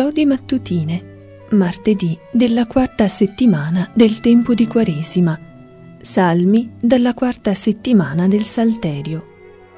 Lodi mattutine, martedì della quarta settimana del tempo di Quaresima. Salmi dalla quarta settimana del Salterio.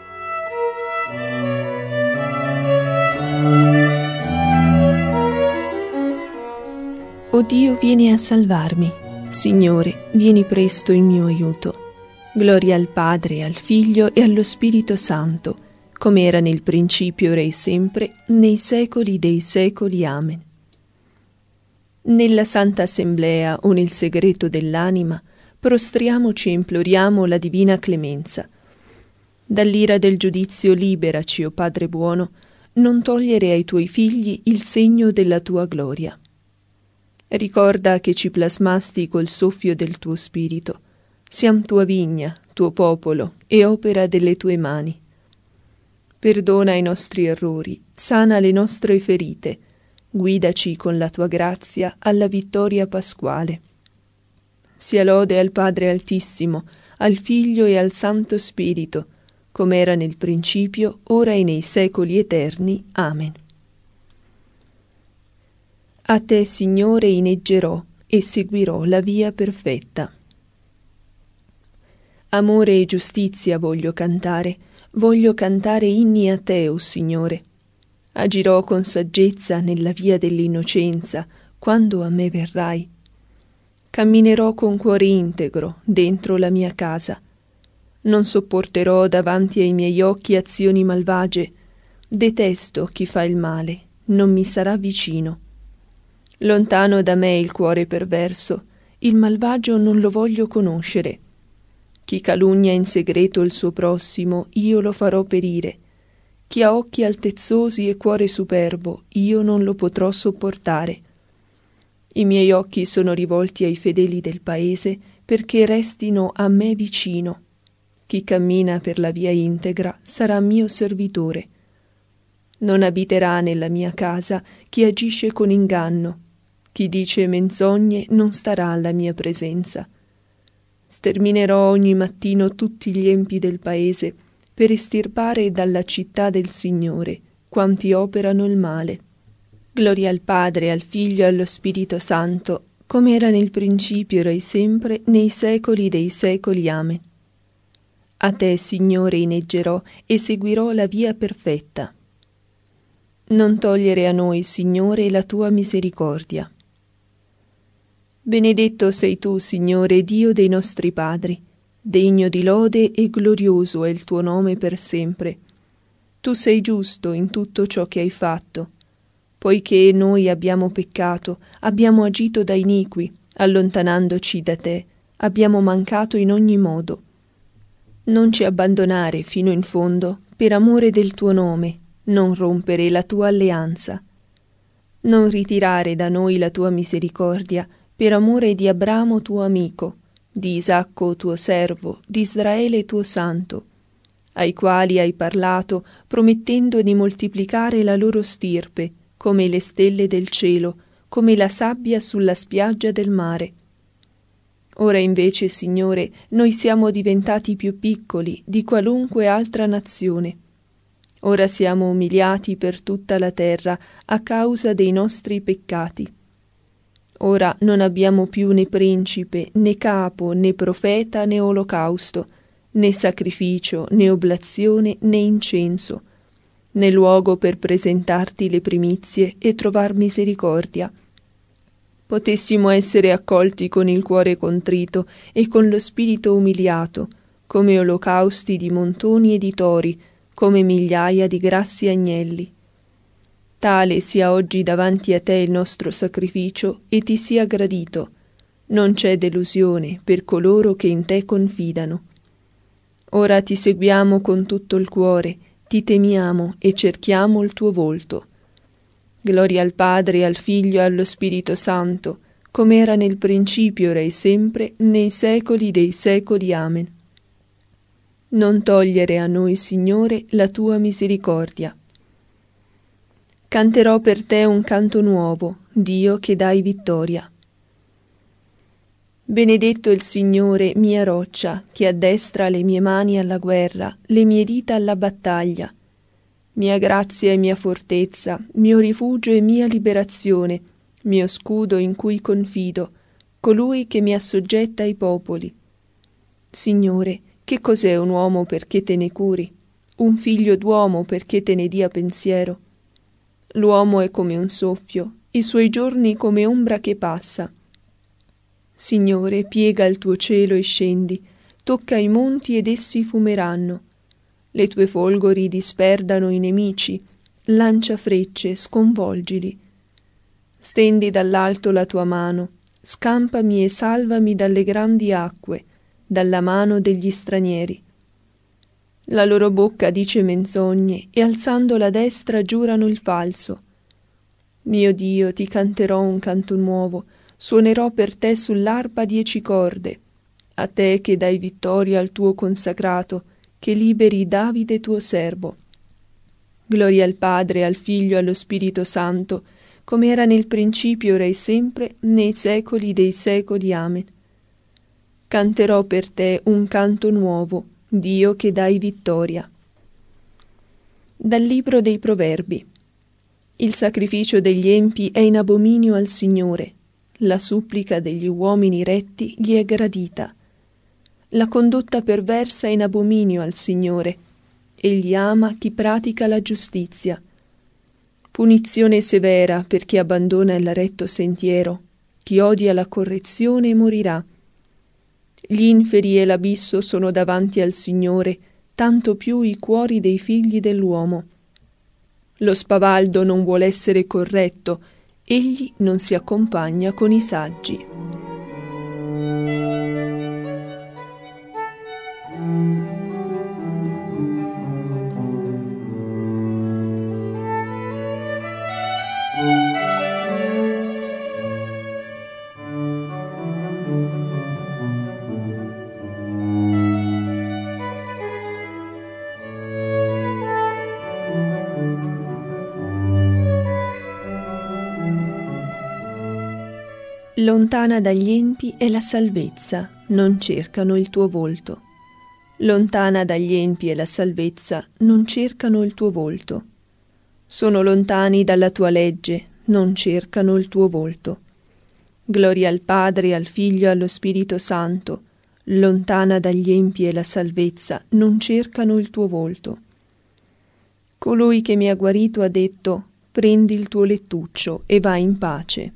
O Dio, vieni a salvarmi. Signore, vieni presto in mio aiuto. Gloria al Padre, al Figlio e allo Spirito Santo, come era nel principio, ora e sempre, nei secoli dei secoli. Amen. Nella Santa Assemblea o nel segreto dell'anima, prostriamoci e imploriamo la divina clemenza. Dall'ira del giudizio liberaci, o Padre buono, non togliere ai tuoi figli il segno della tua gloria. Ricorda che ci plasmasti col soffio del tuo spirito. Siam tua vigna, tuo popolo e opera delle tue mani. Perdona i nostri errori, sana le nostre ferite, guidaci con la tua grazia alla vittoria pasquale. Sia lode al Padre Altissimo, al Figlio e al Santo Spirito, come era nel principio, ora e nei secoli eterni. Amen. A te, Signore, inneggerò e seguirò la via perfetta. Amore e giustizia voglio cantare inni a te, o Signore. Agirò con saggezza nella via dell'innocenza, quando a me verrai. Camminerò con cuore integro dentro la mia casa. Non sopporterò davanti ai miei occhi azioni malvagie. Detesto chi fa il male, non mi sarà vicino. Lontano da me il cuore perverso, il malvagio non lo voglio conoscere. Chi calunnia in segreto il suo prossimo, io lo farò perire. Chi ha occhi altezzosi e cuore superbo, io non lo potrò sopportare. I miei occhi sono rivolti ai fedeli del paese, perché restino a me vicino. Chi cammina per la via integra sarà mio servitore. Non abiterà nella mia casa chi agisce con inganno. Chi dice menzogne non starà alla mia presenza. Sterminerò ogni mattino tutti gli empi del paese, per estirpare dalla città del Signore quanti operano il male. Gloria al Padre, al Figlio e allo Spirito Santo, come era nel principio, ora e sempre, nei secoli dei secoli. Amen. A te, Signore, inneggerò e seguirò la via perfetta. Non togliere a noi, Signore, la tua misericordia. Benedetto sei tu, Signore, Dio dei nostri padri. Degno di lode e glorioso è il tuo nome per sempre. Tu sei giusto in tutto ciò che hai fatto. Poiché noi abbiamo peccato, abbiamo agito da iniqui, allontanandoci da te, abbiamo mancato in ogni modo. Non ci abbandonare fino in fondo, per amore del tuo nome, non rompere la tua alleanza. Non ritirare da noi la tua misericordia, per amore di Abramo tuo amico, di Isacco tuo servo, di Israele tuo santo, ai quali hai parlato, promettendo di moltiplicare la loro stirpe, come le stelle del cielo, come la sabbia sulla spiaggia del mare. Ora invece, Signore, noi siamo diventati più piccoli di qualunque altra nazione. Ora siamo umiliati per tutta la terra a causa dei nostri peccati. Ora non abbiamo più né principe, né capo, né profeta, né olocausto, né sacrificio, né oblazione, né incenso, né luogo per presentarti le primizie e trovar misericordia. Potessimo essere accolti con il cuore contrito e con lo spirito umiliato, come olocausti di montoni e di tori, come migliaia di grassi agnelli. Tale sia oggi davanti a te il nostro sacrificio e ti sia gradito. Non c'è delusione per coloro che in te confidano. Ora ti seguiamo con tutto il cuore, ti temiamo e cerchiamo il tuo volto. Gloria al Padre, al Figlio e allo Spirito Santo, come era nel principio, ora e sempre, nei secoli dei secoli. Amen. Non togliere a noi, Signore, la tua misericordia. Canterò per te un canto nuovo, Dio che dai vittoria. Benedetto il Signore, mia roccia, che addestra le mie mani alla guerra, le mie dita alla battaglia. mia grazia e mia fortezza, mio rifugio e mia liberazione, mio scudo in cui confido, colui che mi assoggetta ai popoli. Signore, che cos'è un uomo perché te ne curi? Un figlio d'uomo perché te ne dia pensiero? L'uomo è come un soffio, i suoi giorni come ombra che passa. Signore, piega il tuo cielo e scendi, tocca i monti ed essi fumeranno. Le tue folgori disperdano i nemici, lancia frecce, sconvolgili. Stendi dall'alto la tua mano, scampami e salvami dalle grandi acque, dalla mano degli stranieri. La loro bocca dice menzogne e alzando la destra giurano il falso. Mio Dio, ti canterò un canto nuovo, suonerò per te sull'arpa 10 corde, a te che dai vittoria al tuo consacrato, che liberi Davide tuo servo. Gloria al Padre, al Figlio e allo Spirito Santo, come era nel principio, ora e sempre, nei secoli dei secoli. Amen. Canterò per te un canto nuovo, Dio che dai vittoria. Dal Libro dei Proverbi. Il sacrificio degli empi è in abominio al Signore, la supplica degli uomini retti gli è gradita. La condotta perversa è in abominio al Signore, egli ama chi pratica la giustizia. Punizione severa per chi abbandona il retto sentiero, chi odia la correzione morirà. Gli inferi e l'abisso sono davanti al Signore, tanto più i cuori dei figli dell'uomo. Lo spavaldo non vuol essere corretto, egli non si accompagna con i saggi. Lontana dagli empi è la salvezza, non cercano il tuo volto. Lontana dagli empi è la salvezza, non cercano il tuo volto. Sono lontani dalla tua legge, non cercano il tuo volto. Gloria al Padre, al Figlio e allo Spirito Santo. Lontana dagli empi è la salvezza, non cercano il tuo volto. Colui che mi ha guarito ha detto: prendi il tuo lettuccio e vai in pace.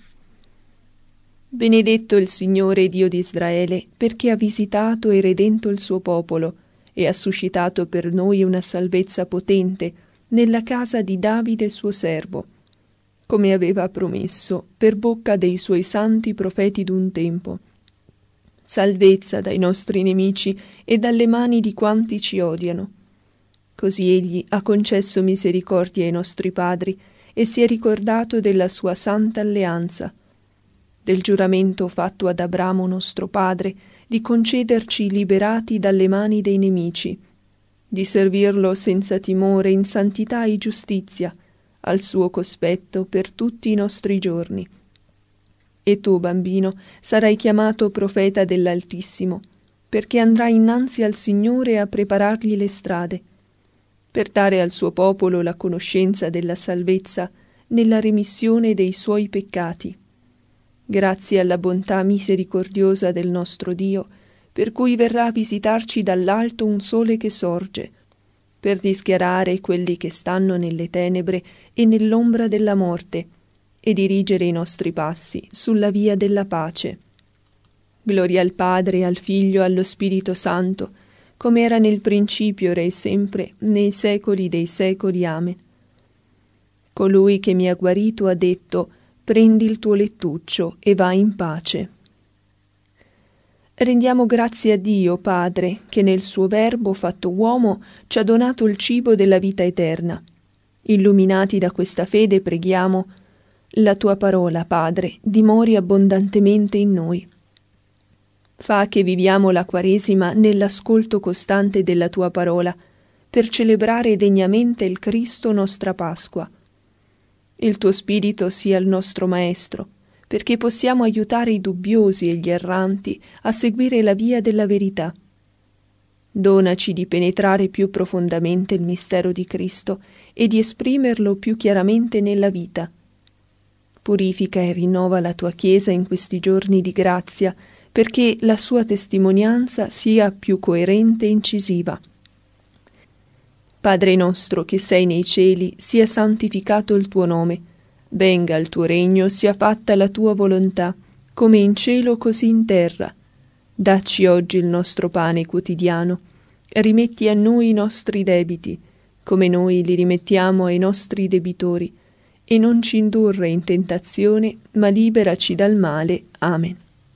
Benedetto il Signore Dio di Israele, perché ha visitato e redento il suo popolo e ha suscitato per noi una salvezza potente nella casa di Davide suo servo, come aveva promesso per bocca dei suoi santi profeti d'un tempo. Salvezza dai nostri nemici e dalle mani di quanti ci odiano. Così egli ha concesso misericordia ai nostri padri e si è ricordato della sua santa alleanza, del giuramento fatto ad Abramo nostro padre di concederci liberati dalle mani dei nemici, di servirlo senza timore in santità e giustizia, al suo cospetto per tutti i nostri giorni. E tu, bambino, sarai chiamato profeta dell'Altissimo, perché andrai innanzi al Signore a preparargli le strade, per dare al suo popolo la conoscenza della salvezza nella remissione dei suoi peccati. Grazie alla bontà misericordiosa del nostro Dio, per cui verrà a visitarci dall'alto un sole che sorge, per rischiarare quelli che stanno nelle tenebre e nell'ombra della morte, e dirigere i nostri passi sulla via della pace. Gloria al Padre, al Figlio e allo Spirito Santo, come era nel principio, ora e sempre, nei secoli dei secoli. Amen. Colui che mi ha guarito ha detto: prendi il tuo lettuccio e vai in pace. Rendiamo grazie a Dio, Padre, che nel suo Verbo fatto uomo ci ha donato il cibo della vita eterna. Illuminati da questa fede preghiamo: la tua parola, Padre, dimori abbondantemente in noi. Fa che viviamo la Quaresima nell'ascolto costante della tua parola, per celebrare degnamente il Cristo nostra Pasqua. Il tuo Spirito sia il nostro Maestro, perché possiamo aiutare i dubbiosi e gli erranti a seguire la via della verità. Donaci di penetrare più profondamente il mistero di Cristo e di esprimerlo più chiaramente nella vita. Purifica e rinnova la tua Chiesa in questi giorni di grazia, perché la sua testimonianza sia più coerente e incisiva. Padre nostro che sei nei cieli, sia santificato il tuo nome. Venga il tuo regno, sia fatta la tua volontà, come in cielo così in terra. Dacci oggi il nostro pane quotidiano. Rimetti a noi i nostri debiti, come noi li rimettiamo ai nostri debitori, e non ci indurre in tentazione, ma liberaci dal male. Amen.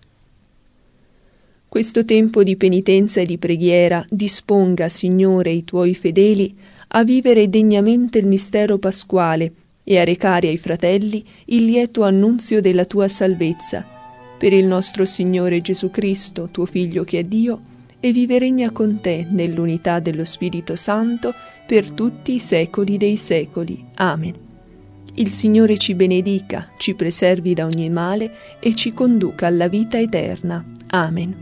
Questo tempo di penitenza e di preghiera disponga, Signore, i tuoi fedeli a vivere degnamente il mistero pasquale e a recare ai fratelli il lieto annunzio della tua salvezza. Per il nostro Signore Gesù Cristo, tuo Figlio che è Dio, e vive e regna con te nell'unità dello Spirito Santo per tutti i secoli dei secoli. Amen. Il Signore ci benedica, ci preservi da ogni male e ci conduca alla vita eterna. Amen.